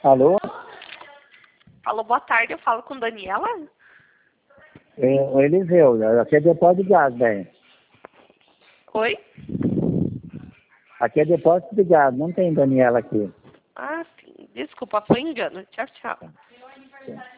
Alô? Alô, boa tarde, eu falo com Daniela? O Eliseu, aqui é depósito de gás, velho. Oi? Aqui é depósito de gás, não tem Daniela aqui. Ah, sim. Desculpa, foi engano. Tchau, tchau.